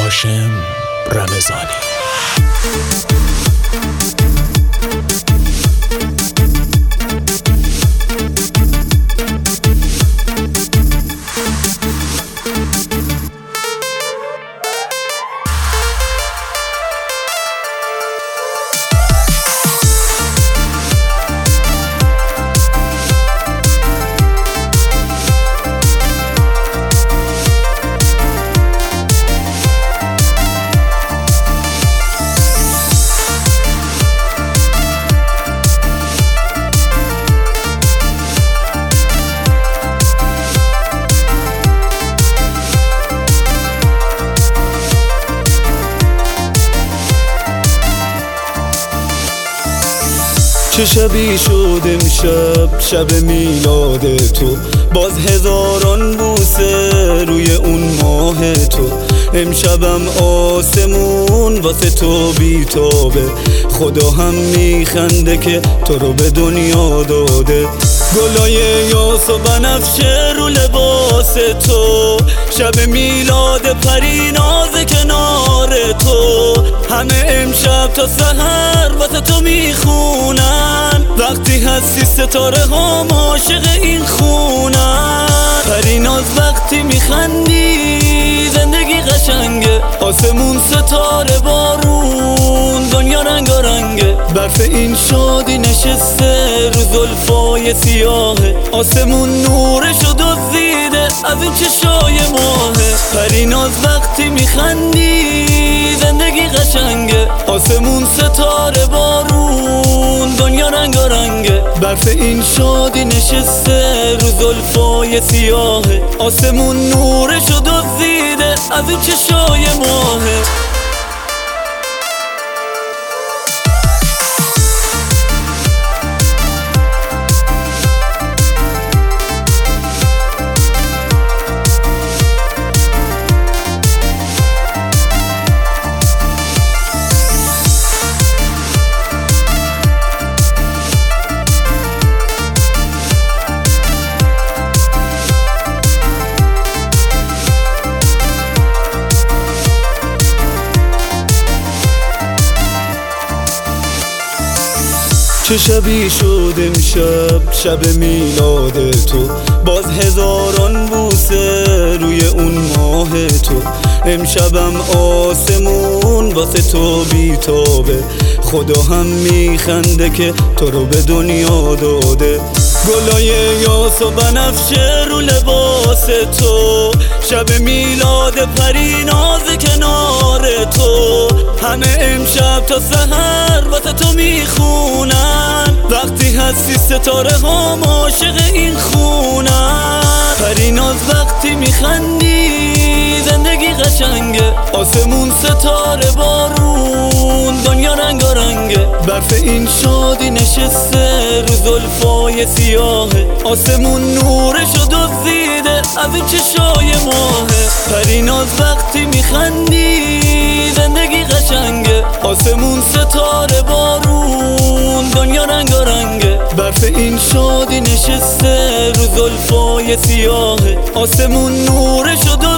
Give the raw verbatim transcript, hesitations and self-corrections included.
هاشم رمضانی. چه شبی شد امشب، شب میلاد تو، باز هزاران بوسه روی اون ماه تو. امشبم آسمون واسه تو بیتابه، خدا هم میخنده که تو رو به دنیا داده. گلای یاس و بنفشه رو لباس تو، شب میلاد پریناز کنار تو. همه امشب تا سحر واسه تو میخونن، وقتی هستی ستاره ها عاشق این خونن. پریناز وقتی میخندی زندگی قشنگه، آسمون ستاره بارون دنیا رنگارنگه. برف این شادی نشسته رو زلفای سیاهه، آسمون نورشو دزدیده از این چشای ماهه. پریناز وقتی میخندی زندگی قشنگه، آسمون ستاره بارون دنیا رنگارنگه. برف این شادی نشسته رو زلفای سیاهه، آسمون نورشو دزدیده از این چشای ماهه. چه شبی شد امشب، شب میلاد تو، باز هزاران بوسه روی اون ماه تو. امشبم آسمون واسه تو بیتابه، خدا هم میخنده که تو رو به دنیا داده. گلای یاس و بنفشه رو لباس تو، شب میلاد پریناز کنار تو. همه امشب تا سحر واسه تو میخونن، وقتی هستی ستاره ها عاشق این خونن. پریناز وقتی میخندی زندگی قشنگه، آسمون ستاره بارون دنیا رنگارنگه. برف این شادی نشسته رو زلفای سیاهه، آسمون نورشو دزدیده از این چشای ماهه. پریناز وقتی میخندی زندگی قشنگه، آسمون ستاره بارون دنیا رنگارنگه. برف این شادی نشسته رو زلفای سیاهه، آسمون نورشو